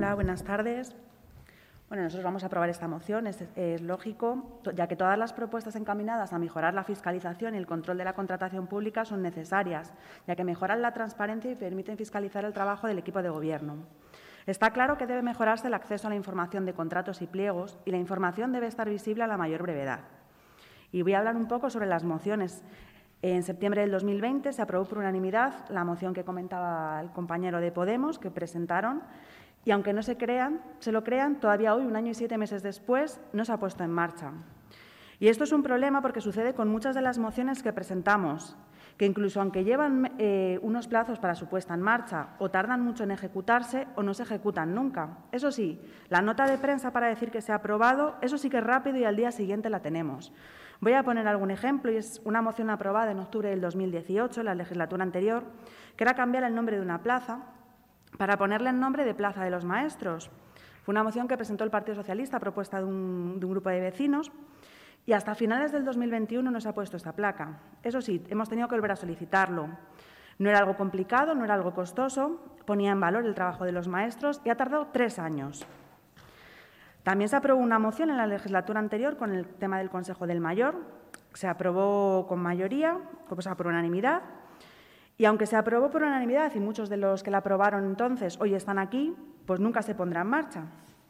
Hola, buenas tardes. Bueno, nosotros vamos a aprobar esta moción, es lógico, ya que todas las propuestas encaminadas a mejorar la fiscalización y el control de la contratación pública son necesarias, ya que mejoran la transparencia y permiten fiscalizar el trabajo del equipo de Gobierno. Está claro que debe mejorarse el acceso a la información de contratos y pliegos y la información debe estar visible a la mayor brevedad. Y voy a hablar un poco sobre las mociones. En septiembre del 2020 se aprobó por unanimidad la moción que comentaba el compañero de Podemos, que presentaron, y aunque no se lo crean, todavía hoy, 1 año y 7 meses después, no se ha puesto en marcha. Y esto es un problema porque sucede con muchas de las mociones que presentamos, que incluso aunque llevan unos plazos para su puesta en marcha o tardan mucho en ejecutarse o no se ejecutan nunca. Eso sí, la nota de prensa para decir que se ha aprobado, eso sí que es rápido y al día siguiente la tenemos. Voy a poner algún ejemplo, y es una moción aprobada en octubre del 2018, en la legislatura anterior, que era cambiar el nombre de una plaza para ponerle el nombre de Plaza de los Maestros. Fue una moción que presentó el Partido Socialista a propuesta de un grupo de vecinos y hasta finales del 2021 no se ha puesto esta placa. Eso sí, hemos tenido que volver a solicitarlo. No era algo complicado, no era algo costoso, ponía en valor el trabajo de los maestros y ha tardado 3 años. También se aprobó una moción en la legislatura anterior con el tema del Consejo del Mayor. Se aprobó con mayoría, por unanimidad. Y aunque se aprobó por unanimidad y muchos de los que la aprobaron entonces hoy están aquí, pues nunca se pondrá en marcha.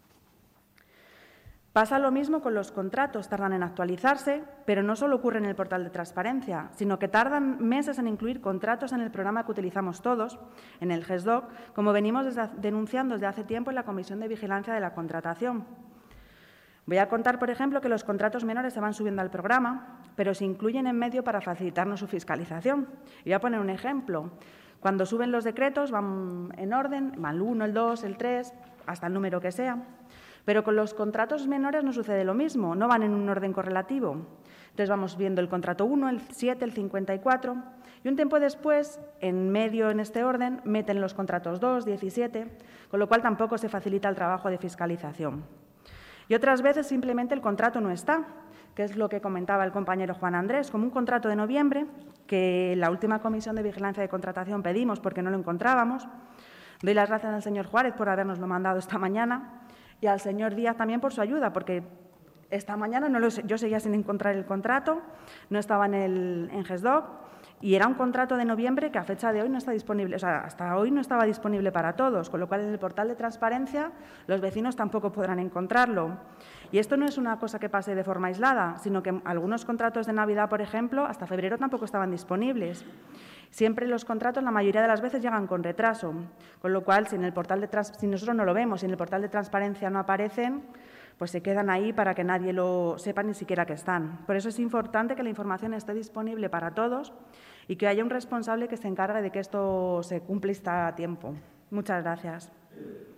Pasa lo mismo con los contratos, tardan en actualizarse, pero no solo ocurre en el portal de transparencia, sino que tardan meses en incluir contratos en el programa que utilizamos todos, en el GESDOC, como venimos denunciando desde hace tiempo en la Comisión de Vigilancia de la Contratación. Voy a contar, por ejemplo, que los contratos menores se van subiendo al programa, pero se incluyen en medio para facilitarnos su fiscalización. Y voy a poner un ejemplo. Cuando suben los decretos van en orden, van el 1, el 2, el 3, hasta el número que sea. Pero con los contratos menores no sucede lo mismo, no van en un orden correlativo. Entonces vamos viendo el contrato 1, el 7, el 54 y un tiempo después, en medio en este orden, meten los contratos 2, 17, con lo cual tampoco se facilita el trabajo de fiscalización. Y otras veces simplemente el contrato no está, que es lo que comentaba el compañero Juan Andrés, como un contrato de noviembre, que en la última Comisión de Vigilancia de Contratación pedimos porque no lo encontrábamos. Doy las gracias al señor Juárez por habernoslo mandado esta mañana y al señor Díaz también por su ayuda, porque esta mañana yo seguía sin encontrar el contrato, no estaba en GESDOC, y era un contrato de noviembre que a fecha de hoy no está disponible, o sea, hasta hoy no estaba disponible para todos, con lo cual en el portal de transparencia los vecinos tampoco podrán encontrarlo. Y esto no es una cosa que pase de forma aislada, sino que algunos contratos de Navidad, por ejemplo, hasta febrero tampoco estaban disponibles. Siempre los contratos, la mayoría de las veces, llegan con retraso, con lo cual, si nosotros no lo vemos, si en el portal de transparencia no aparecen, pues se quedan ahí para que nadie lo sepa ni siquiera que están. Por eso es importante que la información esté disponible para todos y que haya un responsable que se encargue de que esto se cumpla a tiempo. Muchas gracias.